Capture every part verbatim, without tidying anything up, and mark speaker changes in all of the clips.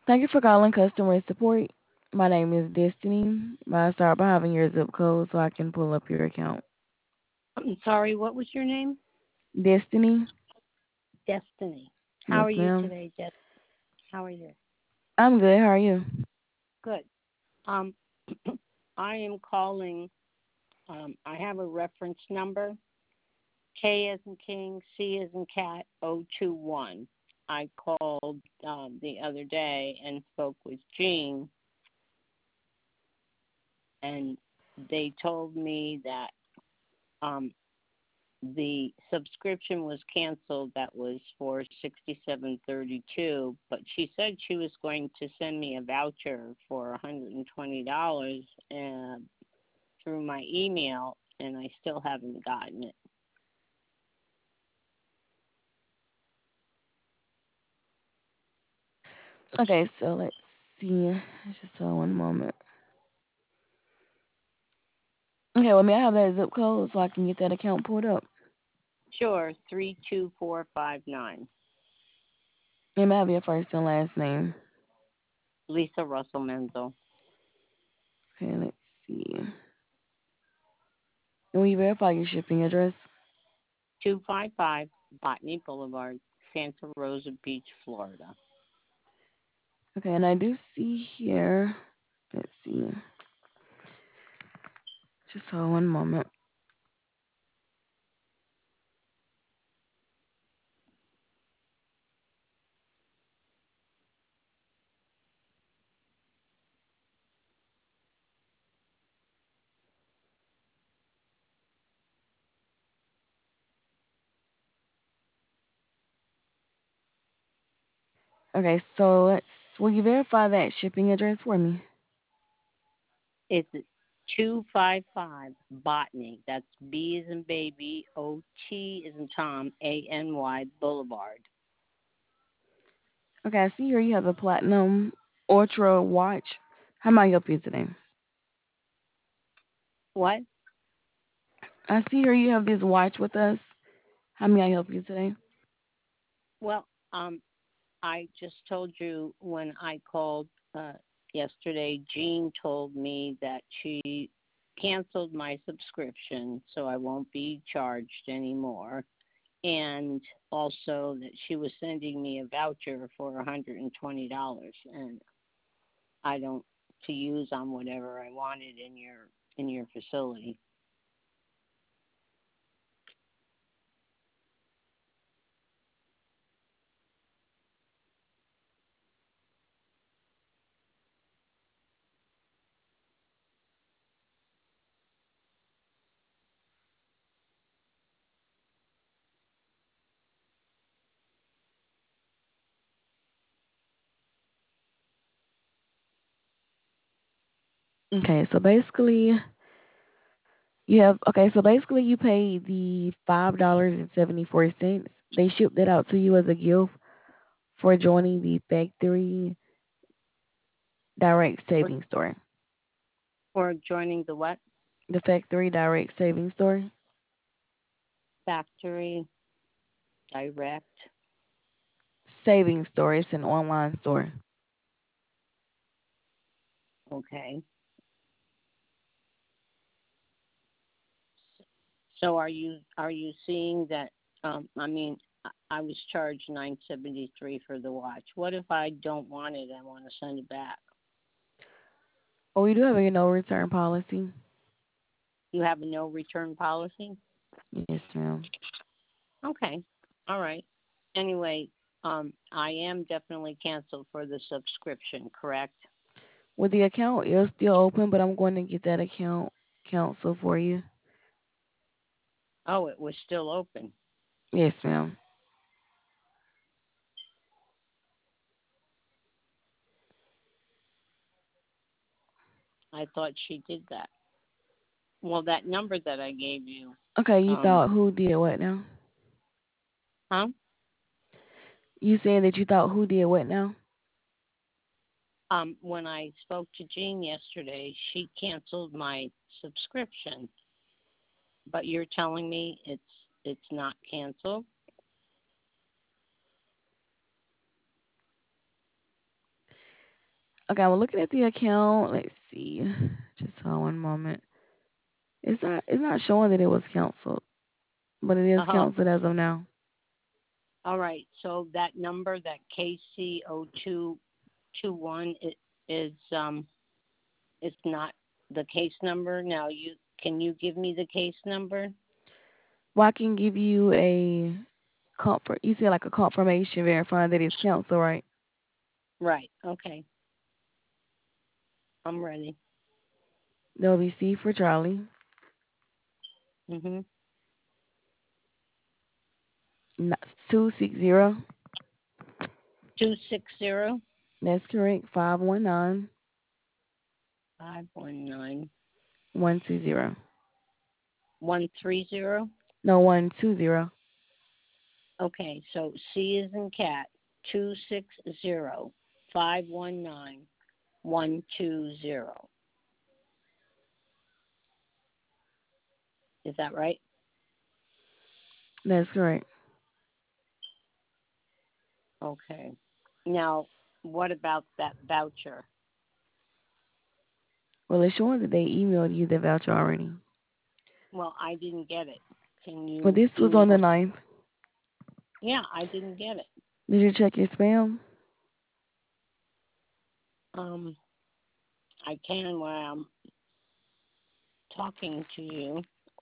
Speaker 1: Thank you for calling customer support. My name is Destiny. May I start by having your zip code so I can pull up your account?
Speaker 2: I'm sorry, what was your name?
Speaker 1: Destiny?
Speaker 2: Destiny. How
Speaker 1: Yes,
Speaker 2: are you
Speaker 1: ma'am.
Speaker 2: today, Destiny? How are you?
Speaker 1: I'm good. How are you?
Speaker 2: Good. Um, I am calling. Um, I have a reference number K as in King, C as in Cat, O two one. I called um, the other day and spoke with Jean, and they told me that um, the subscription was canceled. That was for sixty-seven thirty-two, but she said she was going to send me a voucher for one hundred twenty dollars uh, through my email, and I still haven't gotten it.
Speaker 1: Okay, so let's see. Just hold one moment. Okay, well, may I have that zip code so I can get that account pulled up?
Speaker 2: Sure, three two four five nine.
Speaker 1: And may I have your first and last name?
Speaker 2: Lisa Russell Menzel.
Speaker 1: Okay, let's see. And will you verify your shipping address?
Speaker 2: two five five Botany Boulevard, Santa Rosa Beach, Florida.
Speaker 1: Okay, and I do see here. Let's see. Just hold one moment. Okay, so let's. Will you verify that shipping address for me?
Speaker 2: It's two five five Botany. That's B as in baby, O T as in Tom, A N Y Boulevard.
Speaker 1: Okay, I see here you have a platinum ultra watch. How may I help you today?
Speaker 2: What?
Speaker 1: I see here you have this watch with us. How may I help you today?
Speaker 2: Well, um, I just told you when I called uh, yesterday, Jean told me that she canceled my subscription, so I won't be charged anymore. And also that she was sending me a voucher for one hundred twenty dollars and I don't to use on whatever I wanted in your in your facility.
Speaker 1: Okay, so basically you have okay, so basically you paid the five dollars and seventy four cents. They shipped it out to you as a gift for joining the factory direct
Speaker 2: For,
Speaker 1: savings store.
Speaker 2: for joining the what?
Speaker 1: The factory direct savings store.
Speaker 2: Factory direct.
Speaker 1: Savings store. It's an online store.
Speaker 2: Okay. So are you are you seeing that um I mean I I was charged nine seventy three for the watch. What if I don't want it? I want to send it back.
Speaker 1: Oh, we do have a no return policy.
Speaker 2: You have a no return policy?
Speaker 1: Yes, ma'am.
Speaker 2: Okay. All right. Anyway, um, I am definitely canceled for the subscription, correct?
Speaker 1: Well, the account is still open, but I'm going to get that account canceled for you.
Speaker 2: Oh, it was still open.
Speaker 1: Yes, ma'am.
Speaker 2: I thought she did that. Well, that number that I gave you,
Speaker 1: Okay, you
Speaker 2: um,
Speaker 1: thought who did what now?
Speaker 2: huh?
Speaker 1: You said that you thought who did what now?
Speaker 2: Um, when I spoke to Jean yesterday, she canceled my subscription, but you're telling me it's it's not canceled.
Speaker 1: Okay, I'm looking at the account. Let's see. Just hold on one moment. It's not it's not showing that it was canceled, but it is
Speaker 2: Uh-huh.
Speaker 1: canceled as of now.
Speaker 2: All right. So that number, that K C O two two one, it is um it's not the case number. Now you can you give me the case number?
Speaker 1: Well, I can give you a comfort. You said like a confirmation verifying that it's canceled, right?
Speaker 2: Right. Okay. I'm ready.
Speaker 1: There'll be C for Charlie,
Speaker 2: Mhm.
Speaker 1: two six zero.
Speaker 2: two six zero
Speaker 1: That's correct. Five one nine
Speaker 2: five one nine
Speaker 1: one two zero.
Speaker 2: one three zero.
Speaker 1: No, one two zero.
Speaker 2: Okay. So C is in cat. Two six zero five one nine one two zero. Is that right?
Speaker 1: That's correct.
Speaker 2: Okay. Now, what about that voucher?
Speaker 1: Well, it's showing that they emailed you the voucher already.
Speaker 2: Well, I didn't get it. Can
Speaker 1: Well,
Speaker 2: you
Speaker 1: this
Speaker 2: do
Speaker 1: was
Speaker 2: me
Speaker 1: on the
Speaker 2: a?
Speaker 1: ninth.
Speaker 2: Yeah, I didn't get it.
Speaker 1: Did you check your spam?
Speaker 2: Um, I can while I'm talking to you.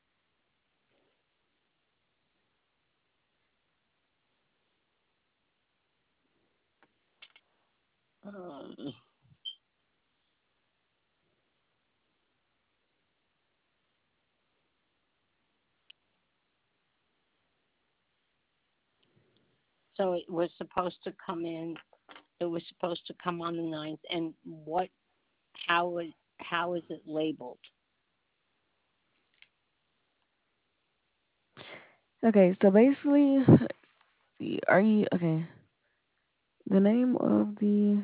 Speaker 2: Um, so it was supposed to come in. It was supposed to come on the ninth. And what? How is how is it labeled?
Speaker 1: Okay, so basically, let's see. Are you okay? The name of the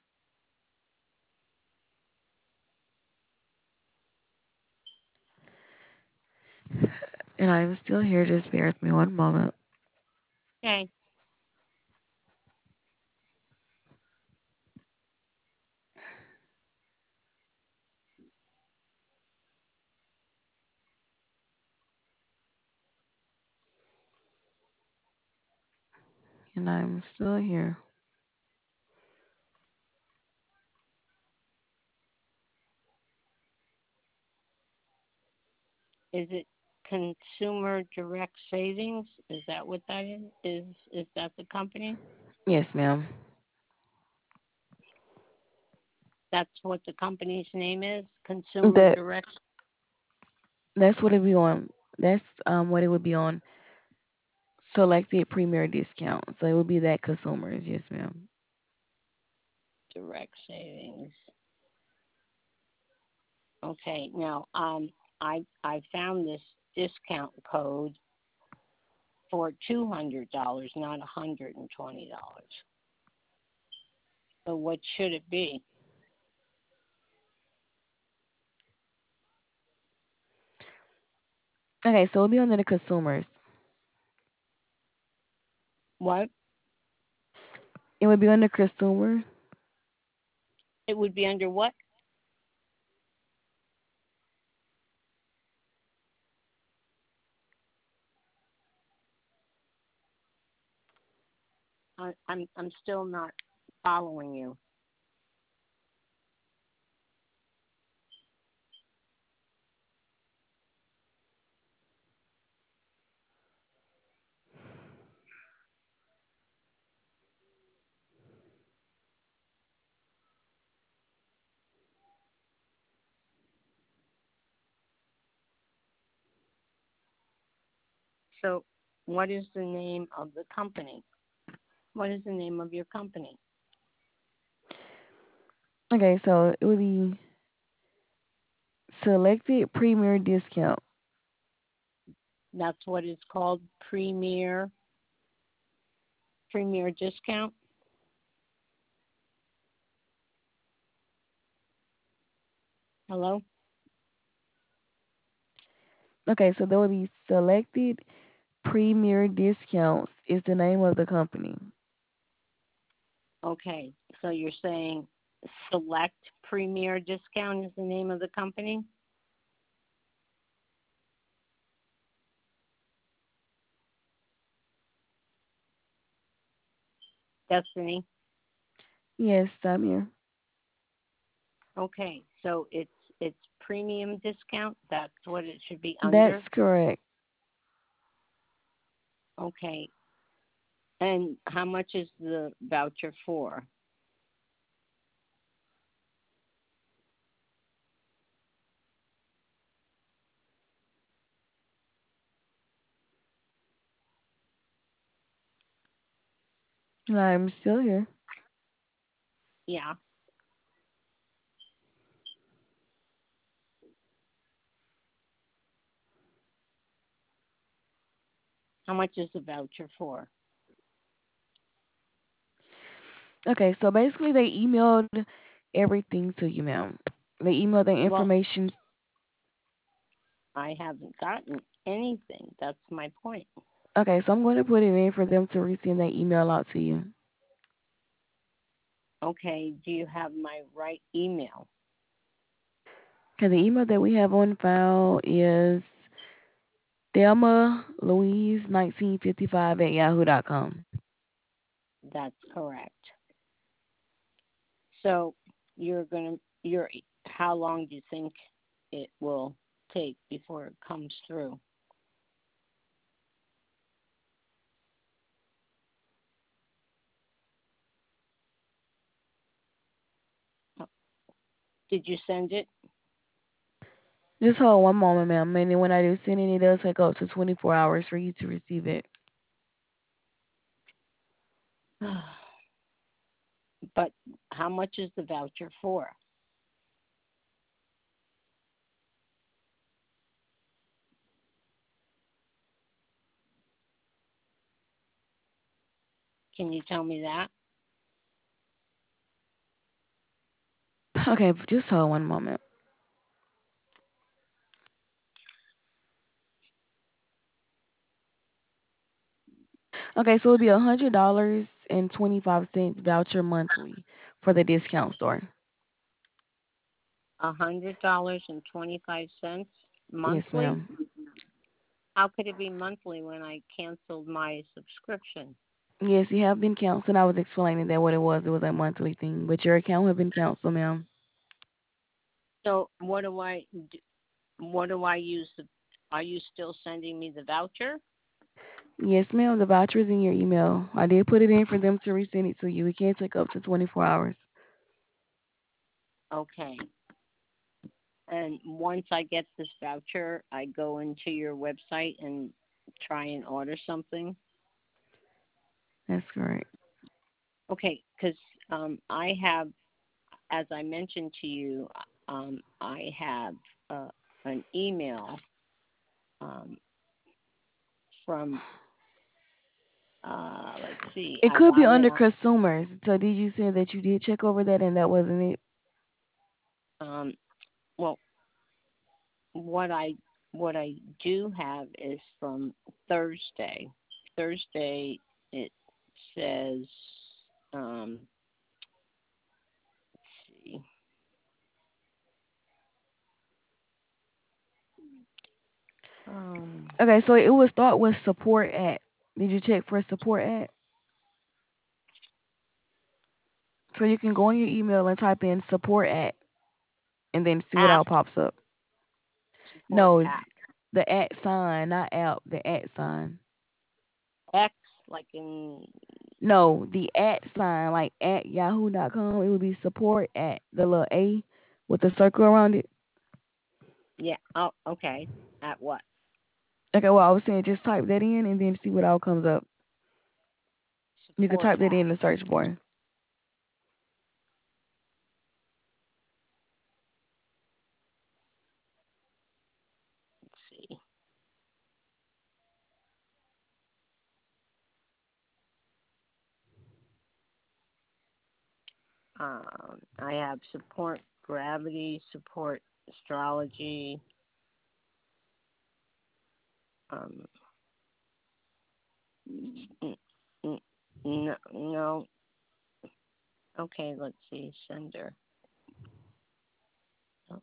Speaker 1: and I'm still here. Just bear with me one moment.
Speaker 2: Okay.
Speaker 1: And I'm still here.
Speaker 2: Is it Consumer Direct Savings? Is that what that is? Is is that the company?
Speaker 1: Yes, ma'am.
Speaker 2: That's what the company's name is. Consumer
Speaker 1: That
Speaker 2: Direct.
Speaker 1: that's what it be on. That's um what it would be on. Selected premier discount. So it would be that consumers. Yes, ma'am.
Speaker 2: Direct Savings. Okay. Now, um, I I found this discount code for two hundred dollars, not a hundred and twenty dollars. So what should it be?
Speaker 1: Okay, so it'll be under the consumers.
Speaker 2: What?
Speaker 1: It would be under consumer.
Speaker 2: It would be under what? I, I'm I'm still not following you. So, what is the name of the company? What is the name of your company?
Speaker 1: Okay, so it would be selected premier discount.
Speaker 2: That's what it's called. Premier Premier Discount. Hello.
Speaker 1: Okay, so there would be selected premier discounts is the name of the company.
Speaker 2: Okay. So you're saying Select Premier Discount is the name of the company. Destiny.
Speaker 1: Yes, I'm here.
Speaker 2: Okay, so it's it's premium discount. That's what it should be under.
Speaker 1: That's correct.
Speaker 2: Okay, and how much is the voucher for?
Speaker 1: I'm still here.
Speaker 2: Yeah, how much is the voucher for?
Speaker 1: Okay, so basically they emailed everything to you, ma'am. They emailed the
Speaker 2: Well,
Speaker 1: information.
Speaker 2: I haven't gotten anything. That's my point.
Speaker 1: Okay, so I'm going to put it in for them to resend that email out to you.
Speaker 2: Okay, do you have my right email?
Speaker 1: Okay, the email that we have on file is Thelma Louise nineteen fifty-five at yahoo dot com.
Speaker 2: That's correct. So you're gonna you're how long do you think it will take before it comes through? Oh, did you send it?
Speaker 1: Just hold one moment, ma'am. And then when I do send it, it does take up to twenty-four hours for you to receive it.
Speaker 2: But how much is the voucher for? Can you tell me that?
Speaker 1: Okay, just hold one moment. Okay, so it'll be one hundred dollars and twenty-five cents voucher monthly for the discount store.
Speaker 2: A hundred dollars and twenty five cents
Speaker 1: Yes,
Speaker 2: monthly?
Speaker 1: ma'am.
Speaker 2: How could it be monthly when I canceled my subscription?
Speaker 1: Yes, you have been canceled. I was explaining that what it was. It was a monthly thing, but your account have been canceled, ma'am.
Speaker 2: So what do I do? What do I use? The, are you still sending me the voucher?
Speaker 1: Yes, ma'am. The voucher is in your email. I did put it in for them to resend it to you. It can take up to twenty-four hours.
Speaker 2: Okay. And once I get this voucher, I go into your website and try and order something.
Speaker 1: That's correct.
Speaker 2: Okay, because um, I have, as I mentioned to you, um, I have uh, an email um, from, uh, let's see,
Speaker 1: It
Speaker 2: I
Speaker 1: could be
Speaker 2: got it
Speaker 1: under
Speaker 2: on
Speaker 1: consumers. So did you say that you did check over that and that wasn't it?
Speaker 2: um, well, what I what I do have is from Thursday. Thursday it says um, let's see. Um,
Speaker 1: Okay, so it was thought was support at. Did you check for support at? So you can go in your email and type in support at and then see what
Speaker 2: app
Speaker 1: all pops up.
Speaker 2: support
Speaker 1: No,
Speaker 2: app
Speaker 1: the at sign, not app, the at sign.
Speaker 2: X like in
Speaker 1: No, the at sign, like at yahoo dot com, it would be support at the little A with the circle around it.
Speaker 2: yeah. Oh, okay. At what?
Speaker 1: Okay, well, I was saying just type that in and then see what all comes up. You can
Speaker 2: Support
Speaker 1: type that
Speaker 2: app.
Speaker 1: in the search bar.
Speaker 2: Let's see. Um, I have support gravity, support astrology. Um, n- n- no, no, Okay, let's see. Sender. Oh,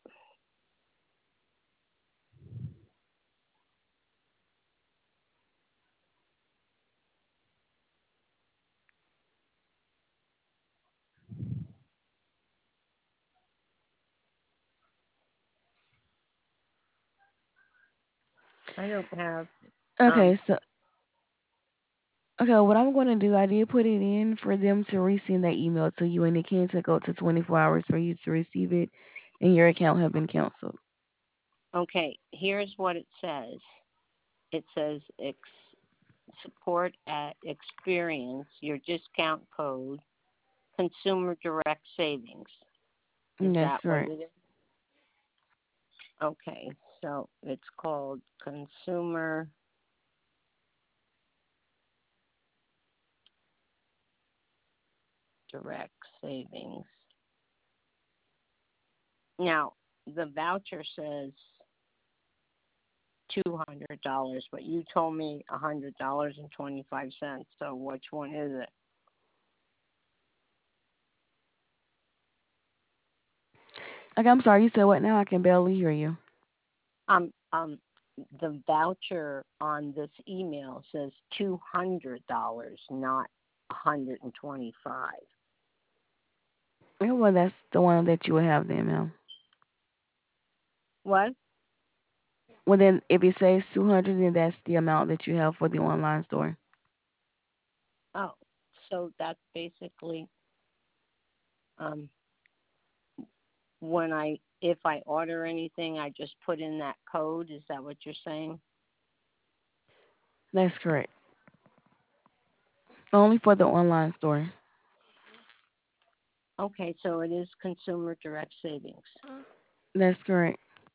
Speaker 2: I don't have.
Speaker 1: Okay,
Speaker 2: Um.
Speaker 1: so okay, what I'm going to do, I did put it in for them to resend that email to you, and it can take up to twenty-four hours for you to receive it, and your account have been canceled.
Speaker 2: Okay. Here's what it says. It says ex- support at experience your discount code consumer direct savings. Is
Speaker 1: That's
Speaker 2: that what
Speaker 1: correct.
Speaker 2: it is? Okay, so it's called consumer direct savings. Now the voucher says two hundred dollars, but you told me a hundred dollars and twenty five cents. So which one is it?
Speaker 1: Okay, I'm sorry, you said what now? I can barely hear you.
Speaker 2: Um um the voucher on this email says two hundred dollars, not a hundred and twenty five.
Speaker 1: Yeah, well, that's the one that you would have then, ma'am.
Speaker 2: What?
Speaker 1: Well, then if it says two hundred, then that's the amount that you have for the online store.
Speaker 2: Oh, so that's basically um when I if I order anything, I just put in that code. Is that what you're saying?
Speaker 1: That's correct. Only for the online store.
Speaker 2: Okay, so it is consumer direct savings.
Speaker 1: That's correct.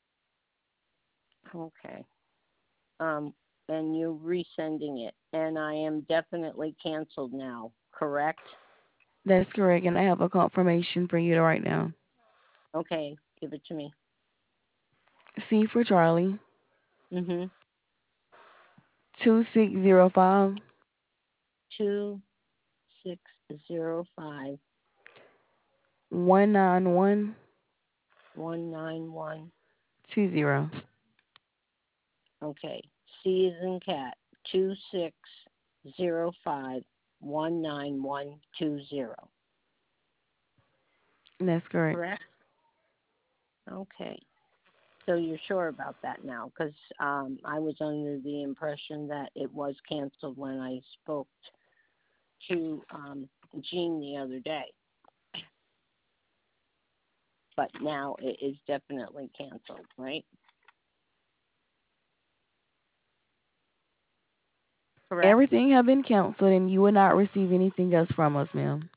Speaker 2: Okay. Um, and you're resending it, and I am definitely canceled now. Correct?
Speaker 1: That's correct. And I have a confirmation for you right now.
Speaker 2: Okay, give it to me.
Speaker 1: C for Charlie,
Speaker 2: Mhm.
Speaker 1: two six zero five
Speaker 2: Two six zero five
Speaker 1: one nine one
Speaker 2: one nine one.
Speaker 1: two zero.
Speaker 2: Okay. C is in cat. Two six zero five one nine one two zero.
Speaker 1: That's correct.
Speaker 2: Correct? Okay. So you're sure about that now? Because um, I was under the impression that it was canceled when I spoke to um, Jean the other day, but now it is definitely canceled, right? Correct?
Speaker 1: Everything have been canceled, and you will not receive anything else from us, ma'am.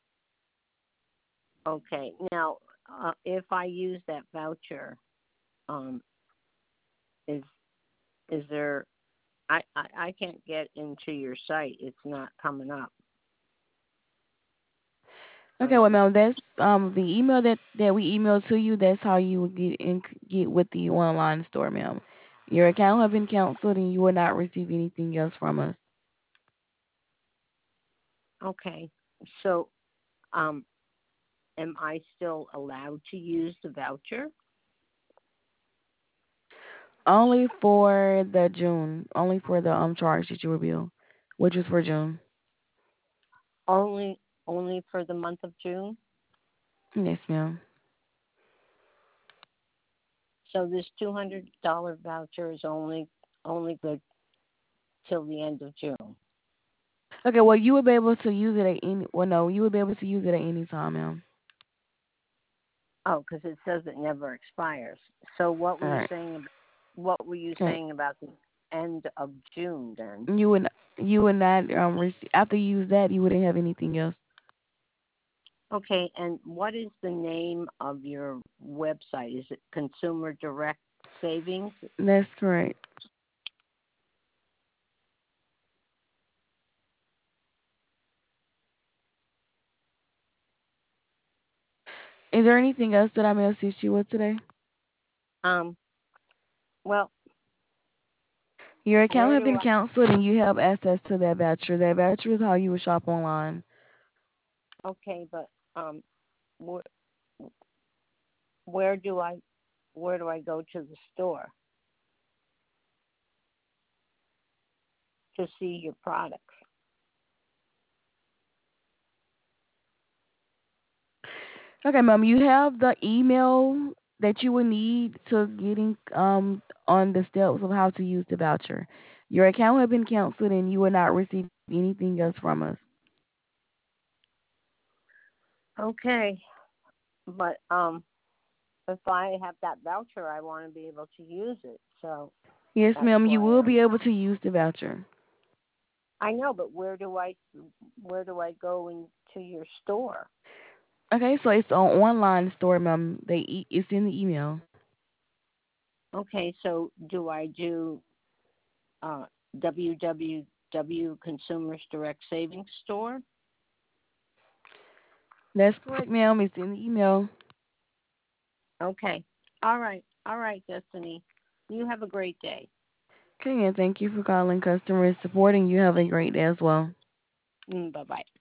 Speaker 2: Okay. Now, uh, if I use that voucher, um, is is there? I, I I can't get into your site. It's not coming up.
Speaker 1: Okay, well,
Speaker 2: Um,
Speaker 1: ma'am, that's um the email that that we emailed to you. That's how you would get in get with the online store, ma'am. Your account have been canceled, and you will not receive anything else from us.
Speaker 2: okay. So, um, am I still allowed to use the voucher?
Speaker 1: Only for the June, only for the um charge that you will bill, which was for June.
Speaker 2: Only only for the month of June.
Speaker 1: Yes, ma'am.
Speaker 2: So this two hundred dollar voucher is only only good till the end of June.
Speaker 1: Okay, well, you will be able to use it at any. Well, no, you will be able to use it at any time, ma'am.
Speaker 2: Oh, because it says it never expires. So what were
Speaker 1: All
Speaker 2: you
Speaker 1: right.
Speaker 2: saying? ab- What were you
Speaker 1: Okay.
Speaker 2: saying about the end of June then?
Speaker 1: You would you would not um receive after you use that. You wouldn't have anything else.
Speaker 2: Okay, and what is the name of your website? Is it Consumer Direct Savings?
Speaker 1: That's correct. Is there anything else that I may assist you with today?
Speaker 2: Um. Well,
Speaker 1: Your account
Speaker 2: where
Speaker 1: have
Speaker 2: do
Speaker 1: been
Speaker 2: I?
Speaker 1: canceled, and you have access to that voucher. That voucher is how you would shop online.
Speaker 2: Okay, but um, where, where do I where do I go to the store to see your products?
Speaker 1: Okay, ma'am, you have the email that you will need to getting um on the steps of how to use the voucher. Your account has been canceled and you will not receive anything else from us.
Speaker 2: Okay, but um, if I have that voucher, I want to be able to use it. So
Speaker 1: Yes,
Speaker 2: that's
Speaker 1: ma'am, you
Speaker 2: why
Speaker 1: will
Speaker 2: I'm.
Speaker 1: be able to use the voucher.
Speaker 2: I know, but where do I where do I go into your store?
Speaker 1: Okay, so it's an online store, ma'am. They e- it's in the email.
Speaker 2: Okay, so do I do uh, w w w Consumers Direct Savings Store?
Speaker 1: That's correct, ma'am. It's in the email.
Speaker 2: Okay. All right. All right, Destiny. You have a great day.
Speaker 1: Okay, and thank you for calling customer support, and you have a great day as well.
Speaker 2: Mm, bye bye.